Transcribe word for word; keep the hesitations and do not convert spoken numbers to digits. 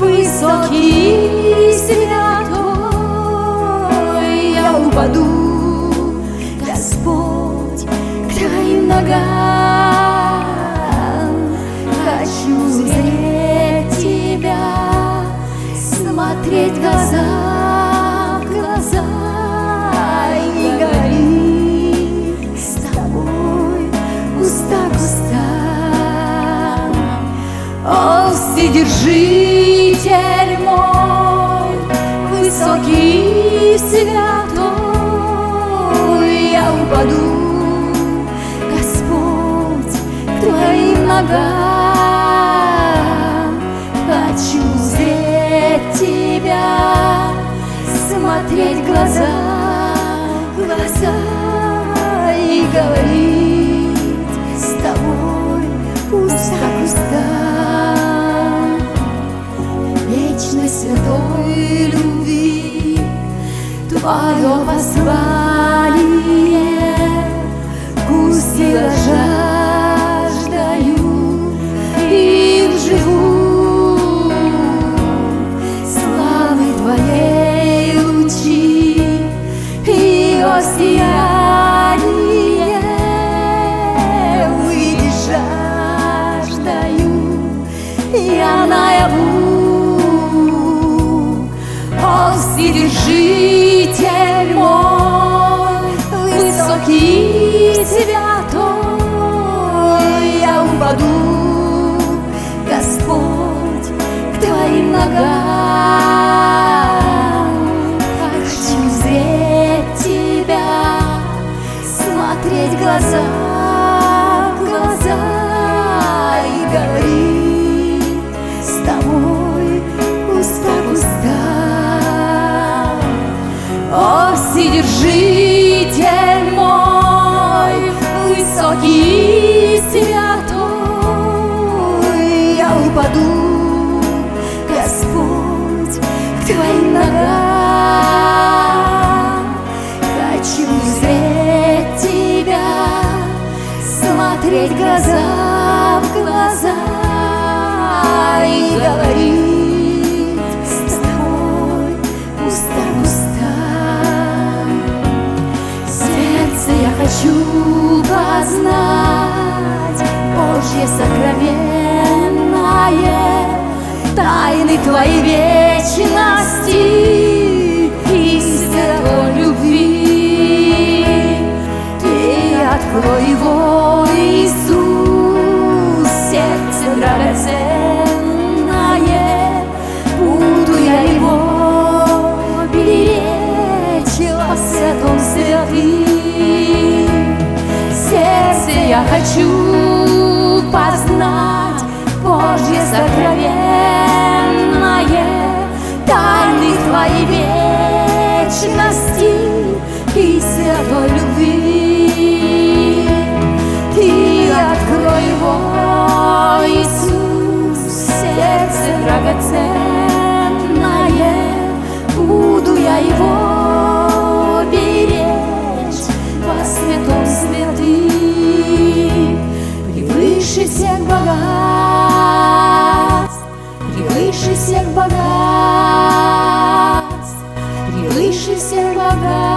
высокий, святой, я упаду, Господь, к Твоим ногам. Хочу узреть Тебя, смотреть глаза в глаза и говорить с Тобой уста к устам. О, Вседержитель мой, высокий, святой, я упаду, Господь, к Твоим ногам. Хочу узреть Тебя, смотреть глаза в глаза и говорить с Тобой уста к устам. Вечной святой любви Твое послание вкусила жаждаю, им живу. Славы Твоей лучи ее сияние увидеть жаждаю я наяву. О, Вседержитель мой, высокий, святой, я упаду, Господь, к Твоим ногам. Хочу узреть Тебя, смотреть глаза в глаза и говорить с Тобой уста к устам. О, Вседержитель мой, высокий, святой, я упаду, Господь, к Твоим ногам. Хочу узреть Тебя, смотреть глаза в глаза и говорить с Тобой уста к устам. Сердце я хочу познать Божье сокровенное, тайны Твоей вечности и святой любви. Ты открой его, Иисус, сердце драгоценное, буду я его беречь во святом святым. Сердце я хочу познать Божье сокровенное, тайны Твоей вечности и святой любви. Ты открой его, Иисус, сердце драгоценное, буду я его беречь во святом святым. Превыше всех богатств, превыше всех богатств, превыше всех богатств